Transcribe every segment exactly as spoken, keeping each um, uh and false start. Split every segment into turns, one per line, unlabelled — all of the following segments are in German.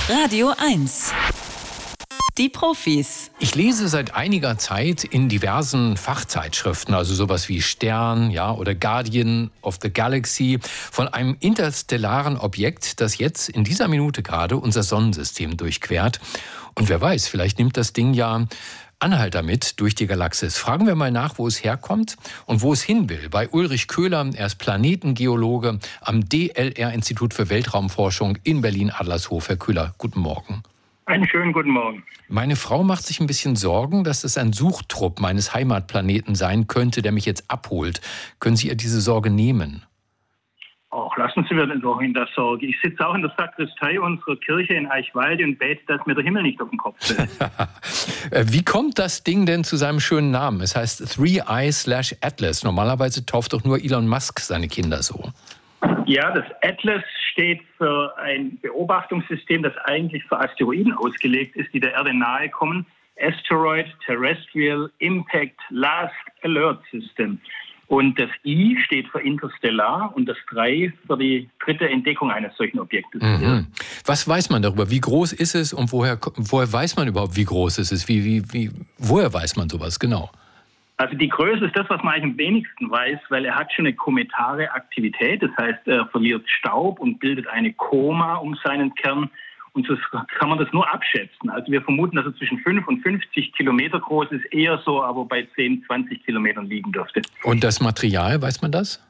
Radio eins. Die Profis.
Ich lese seit einiger Zeit in diversen Fachzeitschriften, also sowas wie Stern, ja, oder Guardian of the Galaxy, von einem interstellaren Objekt, das jetzt in dieser Minute gerade unser Sonnensystem durchquert. Und wer weiß, vielleicht nimmt das Ding ja Anhalter mit durch die Galaxis. Fragen wir mal nach, wo es herkommt und wo es hin will. Bei Ulrich Köhler, er ist Planetengeologe am D L R-Institut für Weltraumforschung in Berlin-Adlershof. Herr Köhler, guten Morgen.
Einen schönen guten Morgen.
Meine Frau macht sich ein bisschen Sorgen, dass es ein Suchtrupp meines Heimatplaneten sein könnte, der mich jetzt abholt. Können Sie ihr diese Sorge nehmen?
Ach, lassen Sie mir denn doch in der Sorge. Ich sitze auch in der Sakristei unserer Kirche in Eichwalde und bete, dass mir der Himmel nicht auf den Kopf fällt.
Wie kommt das Ding denn zu seinem schönen Namen? Es heißt Three Eye slash Atlas. Normalerweise tauft doch nur Elon Musk seine Kinder so.
Ja, das Atlas steht für ein Beobachtungssystem, das eigentlich für Asteroiden ausgelegt ist, die der Erde nahe kommen. Asteroid Terrestrial Impact Last Alert System. Und das I steht für Interstellar und das drei für die dritte Entdeckung eines solchen Objektes.
Mhm. Was weiß man darüber? Wie groß ist es und woher, woher weiß man überhaupt, wie groß es ist? Wie, wie, wie, woher weiß man sowas genau?
Also die Größe ist das, was man eigentlich am wenigsten weiß, weil er hat schon eine kometare Aktivität. Das heißt, er verliert Staub und bildet eine Koma um seinen Kern. Und so kann man das nur abschätzen. Also wir vermuten, dass er zwischen fünf und fünfzig Kilometer groß ist, eher so, aber bei zehn, zwanzig Kilometern liegen dürfte.
Und das Material, weiß man das?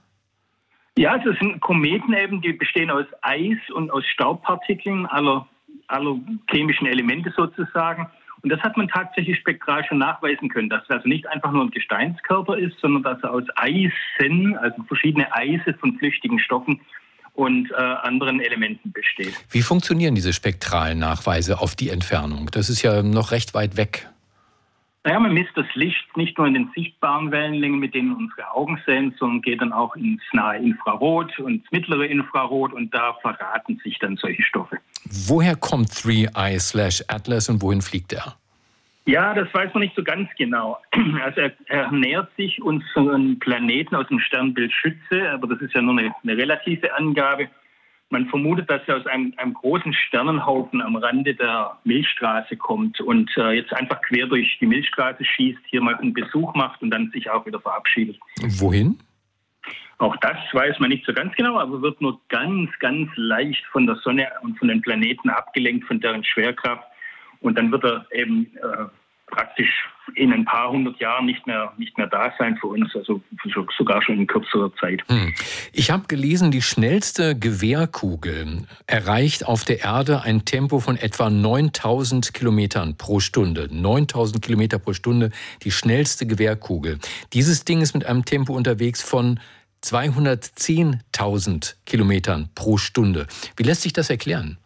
Ja, es sind Kometen eben, die bestehen aus Eis und aus Staubpartikeln, aller, aller chemischen Elemente sozusagen. Und das hat man tatsächlich spektral schon nachweisen können, dass es also nicht einfach nur ein Gesteinskörper ist, sondern dass er aus Eisen, also verschiedene Eise von flüchtigen Stoffen und äh, anderen Elementen besteht.
Wie funktionieren diese spektralen Nachweise auf die Entfernung? Das ist ja noch recht weit weg.
Naja, man misst das Licht nicht nur in den sichtbaren Wellenlängen, mit denen unsere Augen sehen, sondern geht dann auch ins nahe Infrarot und ins mittlere Infrarot und da verraten sich dann solche Stoffe.
Woher kommt Three Eye slash Atlas und wohin fliegt er?
Ja, das weiß man nicht so ganz genau. Also er, er nähert sich unseren Planeten aus dem Sternbild Schütze, aber das ist ja nur eine, eine relative Angabe. Man vermutet, dass er aus einem, einem großen Sternenhaufen am Rande der Milchstraße kommt und äh, jetzt einfach quer durch die Milchstraße schießt, hier mal einen Besuch macht und dann sich auch wieder verabschiedet.
Wohin?
Auch das weiß man nicht so ganz genau, aber wird nur ganz, ganz leicht von der Sonne und von den Planeten abgelenkt, von deren Schwerkraft. Und dann wird er eben äh, praktisch in ein paar hundert Jahren nicht mehr, nicht mehr da sein für uns, also sogar schon in kürzerer Zeit.
Hm. Ich habe gelesen, die schnellste Gewehrkugel erreicht auf der Erde ein Tempo von etwa neuntausend Kilometern pro Stunde. neuntausend Kilometer pro Stunde, die schnellste Gewehrkugel. Dieses Ding ist mit einem Tempo unterwegs von zweihundertzehntausend Kilometern pro Stunde. Wie lässt sich das erklären?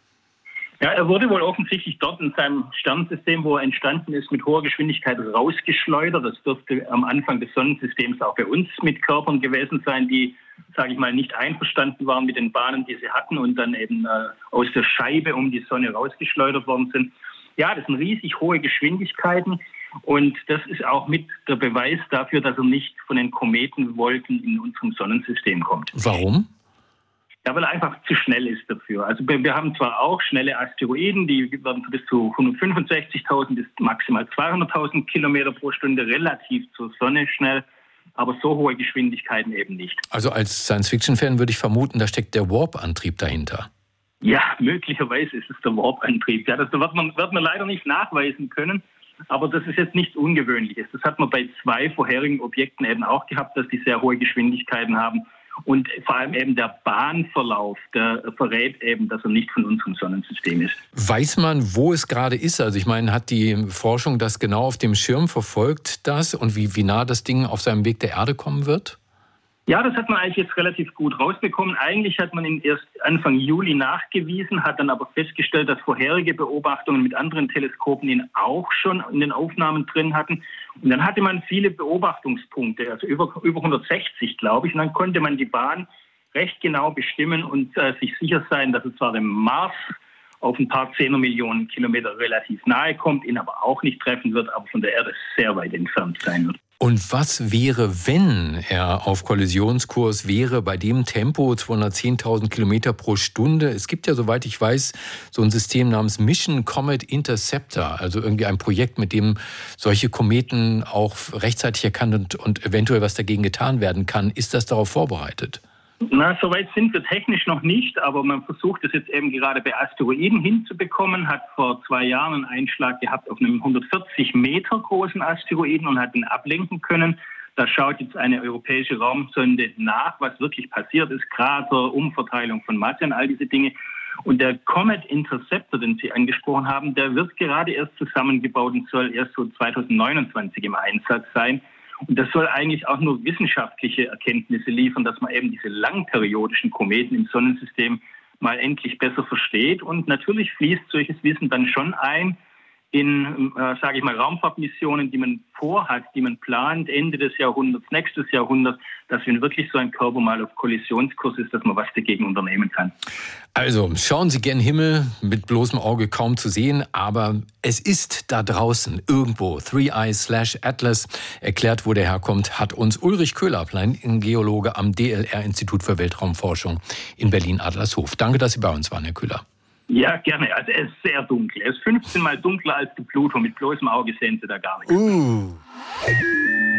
Ja, er wurde wohl offensichtlich dort in seinem Sternensystem, wo er entstanden ist, mit hoher Geschwindigkeit rausgeschleudert. Das dürfte am Anfang des Sonnensystems auch bei uns mit Körpern gewesen sein, die, sage ich mal, nicht einverstanden waren mit den Bahnen, die sie hatten und dann eben äh, aus der Scheibe um die Sonne rausgeschleudert worden sind. Ja, das sind riesig hohe Geschwindigkeiten und das ist auch mit der Beweis dafür, dass er nicht von den Kometenwolken in unserem Sonnensystem kommt.
Warum?
Ja, weil er einfach zu schnell ist dafür. Also wir haben zwar auch schnelle Asteroiden, die werden bis zu hundertfünfundsechzigtausend bis maximal zweihunderttausend Kilometer pro Stunde relativ zur Sonne schnell, aber so hohe Geschwindigkeiten eben nicht.
Also als Science-Fiction-Fan würde ich vermuten, da steckt der Warp-Antrieb dahinter.
Ja, möglicherweise ist es der Warp-Antrieb. Ja, das wird man, wird man leider nicht nachweisen können, aber das ist jetzt nichts Ungewöhnliches. Das hat man bei zwei vorherigen Objekten eben auch gehabt, dass die sehr hohe Geschwindigkeiten haben. Und vor allem eben der Bahnverlauf, der verrät eben, dass er nicht von unserem Sonnensystem ist.
Weiß man, wo es gerade ist? Also ich meine, hat die Forschung das genau auf dem Schirm, verfolgt das und wie, wie nah das Ding auf seinem Weg der Erde kommen wird?
Ja, das hat man eigentlich jetzt relativ gut rausbekommen. Eigentlich hat man ihn erst Anfang Juli nachgewiesen, hat dann aber festgestellt, dass vorherige Beobachtungen mit anderen Teleskopen ihn auch schon in den Aufnahmen drin hatten. Und dann hatte man viele Beobachtungspunkte, also über, über hundertsechzig, glaube ich. Und dann konnte man die Bahn recht genau bestimmen und äh, sich sicher sein, dass es zwar dem Mars auf ein paar Zehner Millionen Kilometer relativ nahe kommt, ihn aber auch nicht treffen wird, aber von der Erde sehr weit entfernt sein wird.
Und was wäre, wenn er auf Kollisionskurs wäre, bei dem Tempo zweihundertzehntausend Kilometer pro Stunde? Es gibt ja, soweit ich weiß, so ein System namens Mission Comet Interceptor, also irgendwie ein Projekt, mit dem solche Kometen auch rechtzeitig erkannt und, und eventuell was dagegen getan werden kann. Ist das darauf vorbereitet?
Na, soweit sind wir technisch noch nicht, aber man versucht es jetzt eben gerade bei Asteroiden hinzubekommen, hat vor zwei Jahren einen Einschlag gehabt auf einem hundertvierzig Meter großen Asteroiden und hat ihn ablenken können. Da schaut jetzt eine europäische Raumsonde nach, was wirklich passiert ist, Krater, Umverteilung von Masse und all diese Dinge. Und der Comet Interceptor, den Sie angesprochen haben, der wird gerade erst zusammengebaut und soll erst so zweitausendneunundzwanzig im Einsatz sein. Und das soll eigentlich auch nur wissenschaftliche Erkenntnisse liefern, dass man eben diese langperiodischen Kometen im Sonnensystem mal endlich besser versteht. Und natürlich fließt solches Wissen dann schon ein in, äh, sage ich mal, Raumfahrtmissionen, die man vorhat, die man plant, Ende des Jahrhunderts, nächstes Jahrhundert, dass wenn wirklich so ein Körper mal auf Kollisionskurs ist, dass man was dagegen unternehmen kann.
Also schauen Sie gen Himmel, mit bloßem Auge kaum zu sehen, aber es ist da draußen irgendwo. Three Eyes slash Atlas erklärt, wo der herkommt, hat uns Ulrich Köhlerplein, ein Geologe am D L R-Institut für Weltraumforschung in Berlin-Adlershof. Danke, dass Sie bei uns waren, Herr Köhler.
Ja, gerne. Also es ist sehr dunkel. Es ist fünfzehn Mal dunkler als die Pluto. Mit bloßem Auge sehen Sie da gar nichts.
Uh.